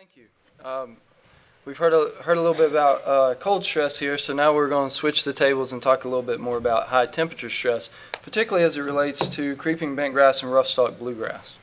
Thank you. We've heard a little bit about cold stress here, so now we're going to switch the tables and talk a little bit more about high temperature stress, particularly as it relates to creeping bentgrass and rough-stalk bluegrass.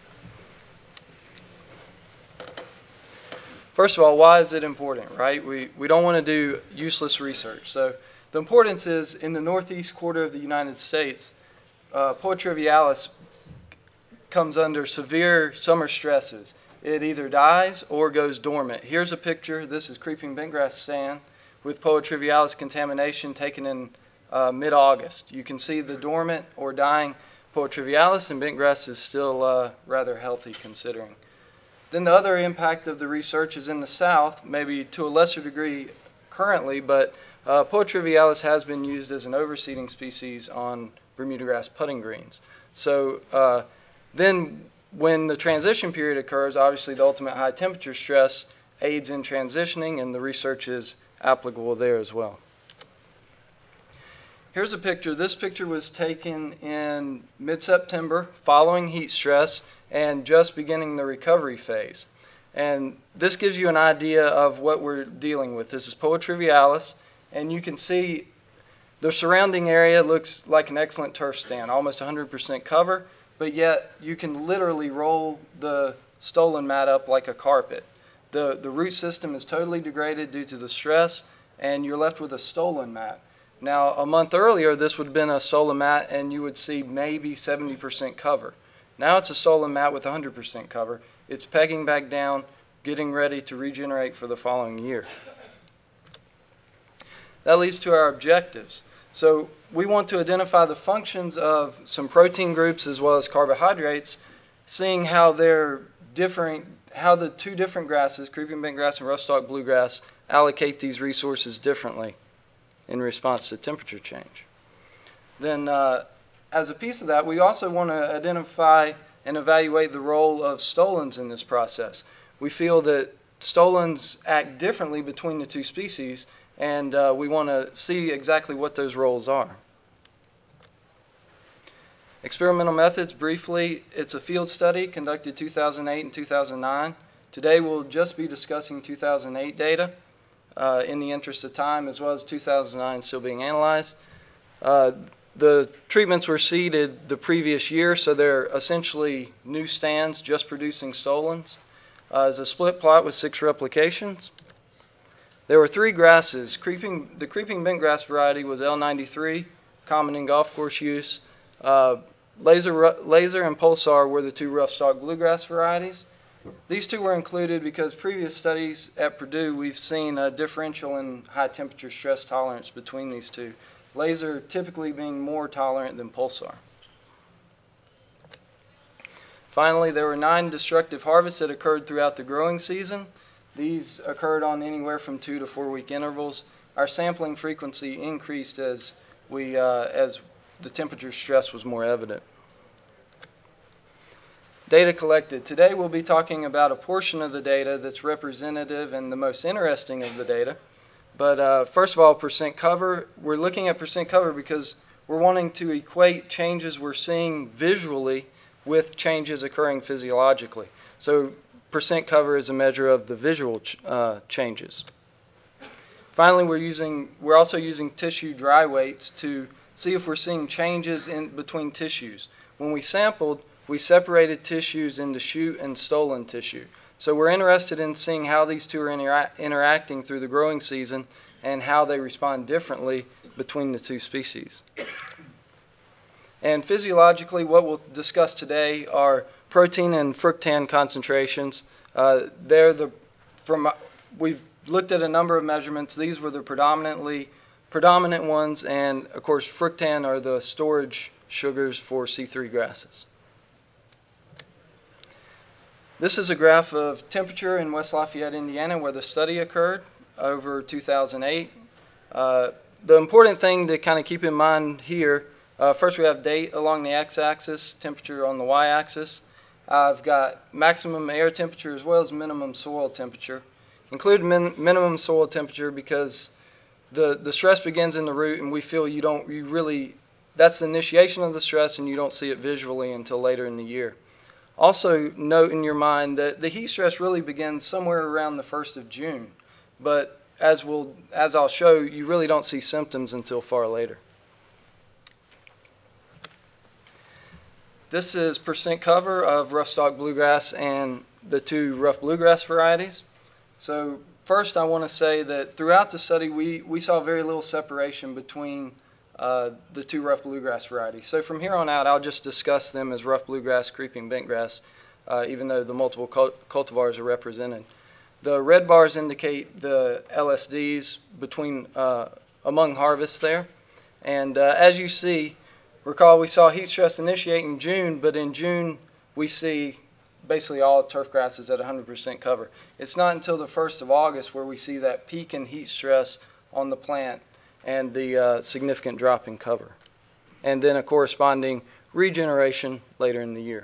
First of all, why is it important, right? We don't want to do useless research. So the importance is in the northeast quarter of the United States, Poa trivialis comes under severe summer stresses. It either dies or goes dormant. Here's a picture. This is creeping bentgrass stand with Poa trivialis contamination taken in mid-August. You can see the dormant or dying Poa trivialis, and bentgrass is still rather healthy considering. Then the other impact of the research is in the south, maybe to a lesser degree currently, but Poa trivialis has been used as an overseeding species on Bermuda grass putting greens. So then when the transition period occurs, obviously the ultimate high temperature stress aids in transitioning, and the research is applicable there as well. Here's a picture. This picture was taken in mid-September following heat stress and just beginning the recovery phase. And this gives you an idea of what we're dealing with. This is Poa trivialis, and you can see the surrounding area looks like an excellent turf stand, almost 100% cover, but yet you can literally roll the stolon mat up like a carpet. The root system is totally degraded due to the stress, and you're left with a stolon mat. Now, a month earlier, this would have been a stolon mat, and you would see maybe 70% cover. Now it's a stolon mat with 100% cover. It's pegging back down, getting ready to regenerate for the following year. That leads to our objectives. So we want to identify the functions of some protein groups as well as carbohydrates, seeing how they're differing, how the two different grasses, creeping bentgrass and rough-stalk bluegrass, allocate these resources differently in response to temperature change. Then as a piece of that, we also want to identify and evaluate the role of stolons in this process. We feel that stolons act differently between the two species, and we want to see exactly what those roles are. Experimental methods, briefly, it's a field study conducted 2008 and 2009. Today we'll just be discussing 2008 data in the interest of time, as well as 2009 still being analyzed. The treatments were seeded the previous year, so they're essentially new stands just producing stolons. It's a split plot with 6 replications. There were 3 grasses. The creeping bentgrass variety was L93, common in golf course use. Laser and Pulsar were the 2 rough-stalk bluegrass varieties. These 2 were included because previous studies at Purdue, we've seen a differential in high temperature stress tolerance between these 2. Laser typically being more tolerant than Pulsar. Finally, there were 9 destructive harvests that occurred throughout the growing season. These occurred on anywhere from 2 to 4 week intervals. Our sampling frequency increased as the temperature stress was more evident. Data collected. Today we'll be talking about a portion of the data that's representative and the most interesting of the data. But first of all, percent cover. We're looking at percent cover because we're wanting to equate changes we're seeing visually with changes occurring physiologically. So percent cover is a measure of the visual changes. Finally, we're also using tissue dry weights to see if we're seeing changes in between tissues. When we sampled, we separated tissues into shoot and stolon tissue. So we're interested in seeing how these 2 are interacting through the growing season and how they respond differently between the 2 species. And physiologically, what we'll discuss today are protein and fructan concentrations. We've looked at a number of measurements. These were the predominant ones, and of course fructan are the storage sugars for C3 grasses. This is a graph of temperature in West Lafayette, Indiana, where the study occurred over 2008. The important thing to kind of keep in mind here, first we have date along the x-axis, temperature on the y-axis. I've got maximum air temperature as well as minimum soil temperature. Include minimum soil temperature because the stress begins in the root, and we feel that's the initiation of the stress, and you don't see it visually until later in the year. Also note in your mind that the heat stress really begins somewhere around the 1st of June, but as I'll show, you really don't see symptoms until far later. This is percent cover of rough stalk bluegrass and the two rough bluegrass varieties. So first I want to say that throughout the study we saw very little separation between the two rough bluegrass varieties. So from here on out I'll just discuss them as rough bluegrass, creeping bentgrass, even though the multiple cultivars are represented. The red bars indicate the LSDs between among harvests there. And as you see, recall we saw heat stress initiate in June, but in June we see basically all turf grasses at 100% cover. It's not until the 1st of August where we see that peak in heat stress on the plant and the significant drop in cover. And then a corresponding regeneration later in the year.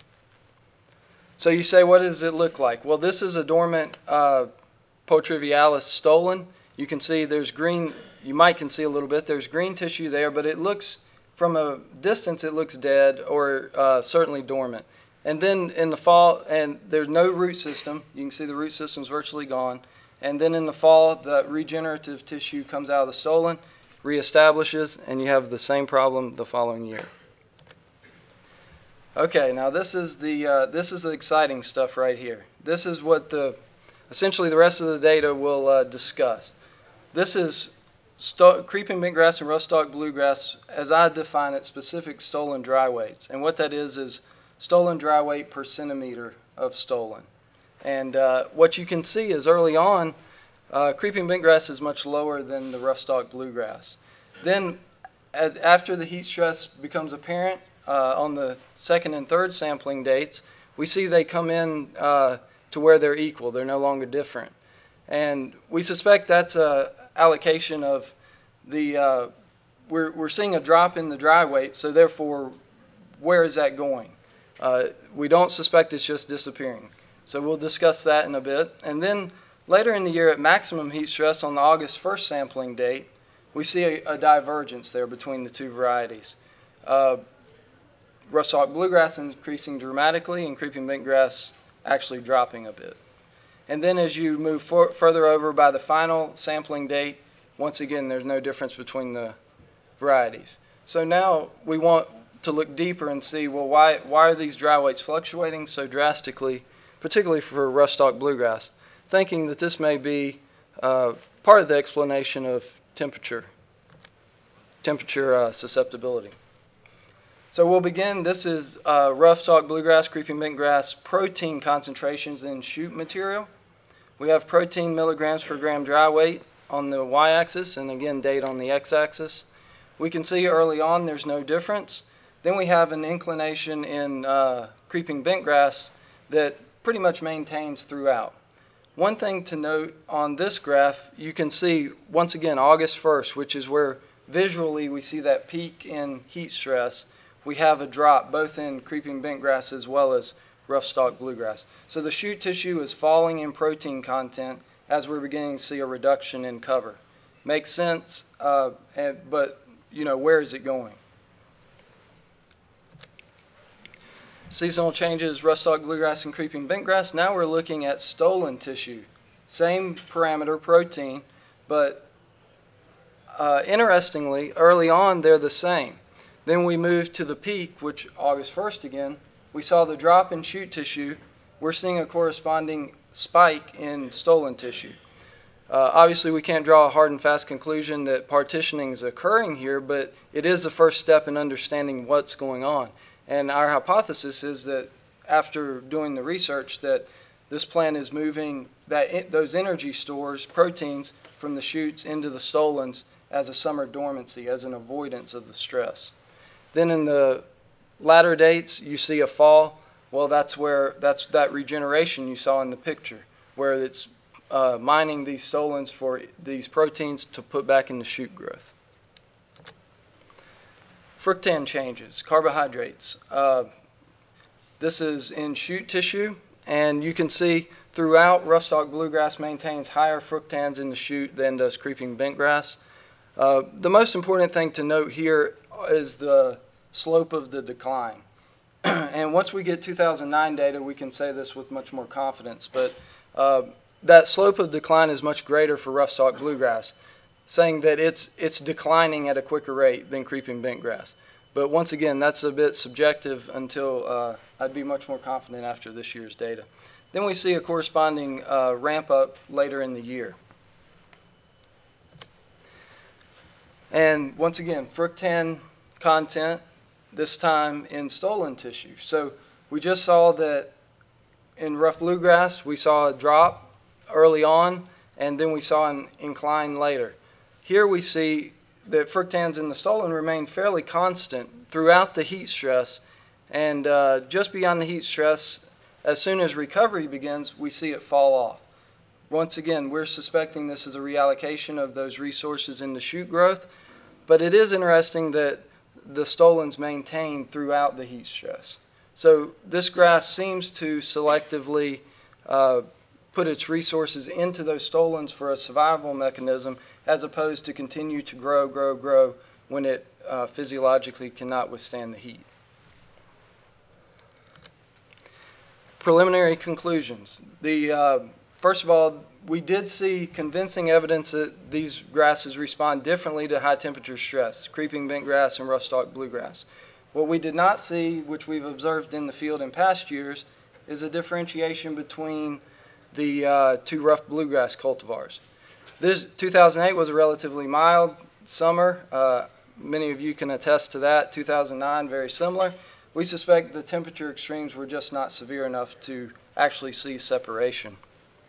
So you say, what does it look like? Well, this is a dormant Poitrivialis stolon. You can see there's green, you might can see a little bit, there's green tissue there, but it looks, from a distance, it looks dead or certainly dormant. And then in the fall, and there's no root system. You can see the root system's virtually gone. And then in the fall, the regenerative tissue comes out of the stolon, reestablishes, and you have the same problem the following year. Okay, now this is the exciting stuff right here. This is what essentially the rest of the data will discuss. This is creeping bentgrass and rough stalk bluegrass, as I define it, specific stolon dry weights. And what that is stolon dry weight per centimeter of stolon. And what you can see is early on, creeping bentgrass is much lower than the rough stalk bluegrass. Then after the heat stress becomes apparent on the 2nd and 3rd sampling dates, we see they come in to where they're equal. They're no longer different. And we suspect that's a allocation of the, we're seeing a drop in the dry weight, so therefore, where is that going? We don't suspect it's just disappearing. So we'll discuss that in a bit. And then later in the year at maximum heat stress on the August 1st sampling date, we see a divergence there between the two varieties. Rough stalk bluegrass increasing dramatically and creeping bentgrass actually dropping a bit. And then as you move further over by the final sampling date, once again there's no difference between the varieties. So now we want to look deeper and see, well, why are these dry weights fluctuating so drastically, particularly for rough stalk bluegrass, thinking that this may be part of the explanation of temperature susceptibility. So we'll begin. This is rough stalk bluegrass, creeping bentgrass protein concentrations in shoot material. We have protein milligrams per gram dry weight on the y-axis and again date on the x-axis. We can see early on there's no difference. Then we have an inclination in creeping bentgrass that pretty much maintains throughout. One thing to note on this graph, you can see once again August 1st, which is where visually we see that peak in heat stress. We have a drop both in creeping bentgrass as well as rough stalk bluegrass. So the shoot tissue is falling in protein content as we're beginning to see a reduction in cover. Makes sense, but you know, where is it going? Seasonal changes, rough stalk bluegrass and creeping bentgrass. Now we're looking at stolon tissue. Same parameter, protein, but interestingly, early on they're the same. Then we move to the peak, which August 1st again, we saw the drop in shoot tissue. We're seeing a corresponding spike in stolon tissue. Obviously, we can't draw a hard and fast conclusion that partitioning is occurring here, but it is the first step in understanding what's going on. And our hypothesis is that after doing the research that this plant is moving those energy stores, proteins, from the shoots into the stolons as a summer dormancy, as an avoidance of the stress. Then in the latter dates, you see a fall. Well, that's that regeneration you saw in the picture, where it's mining these stolons for these proteins to put back into shoot growth. Fructan changes, carbohydrates. This is in shoot tissue, and you can see throughout rough stalk bluegrass maintains higher fructans in the shoot than does creeping bentgrass. The most important thing to note here is the slope of the decline. And once we get 2009 data, we can say this with much more confidence. But that slope of decline is much greater for rough stalk bluegrass, saying that it's declining at a quicker rate than creeping bentgrass. But once again, that's a bit subjective until I'd be much more confident after this year's data. Then we see a corresponding ramp up later in the year. And once again, fructan content, this time in stolon tissue. So we just saw that in rough bluegrass, we saw a drop early on, and then we saw an incline later. Here we see that fructans in the stolon remain fairly constant throughout the heat stress, and just beyond the heat stress, as soon as recovery begins, we see it fall off. Once again, we're suspecting this is a reallocation of those resources into shoot growth, but it is interesting that the stolons maintain throughout the heat stress. So this grass seems to selectively put its resources into those stolons for a survival mechanism, as opposed to continue to grow when it physiologically cannot withstand the heat. Preliminary conclusions. First of all, we did see convincing evidence that these grasses respond differently to high temperature stress, creeping bentgrass and rough stalk bluegrass. What we did not see, which we've observed in the field in past years, is a differentiation between the two rough bluegrass cultivars. This 2008 was a relatively mild summer. Many of you can attest to that. 2009, very similar. We suspect the temperature extremes were just not severe enough to actually see separation.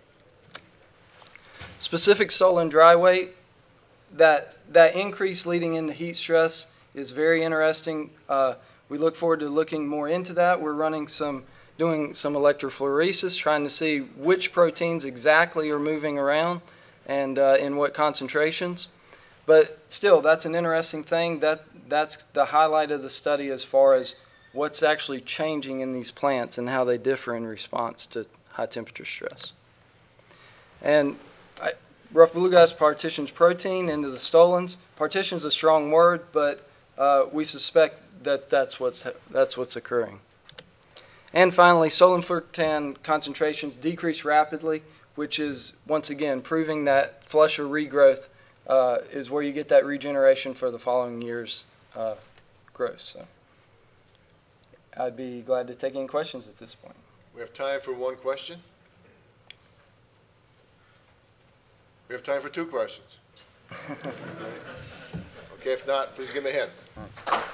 Specific stolon dry weight, that increase leading into heat stress is very interesting. We look forward to looking more into that. We're doing some electrophoresis, trying to see which proteins exactly are moving around and in what concentrations. But still, that's an interesting thing. That's the highlight of the study as far as what's actually changing in these plants and how they differ in response to high temperature stress. And rough bluegrass partitions protein into the stolons. Partition is a strong word, but we suspect that that's what's occurring. And finally, stolon fructan concentrations decrease rapidly, which is once again proving that flush or regrowth is where you get that regeneration for the following year's growth. So I'd be glad to take any questions at this point. We have time for one question. We have time for two questions. Okay, if not, please give me a hand.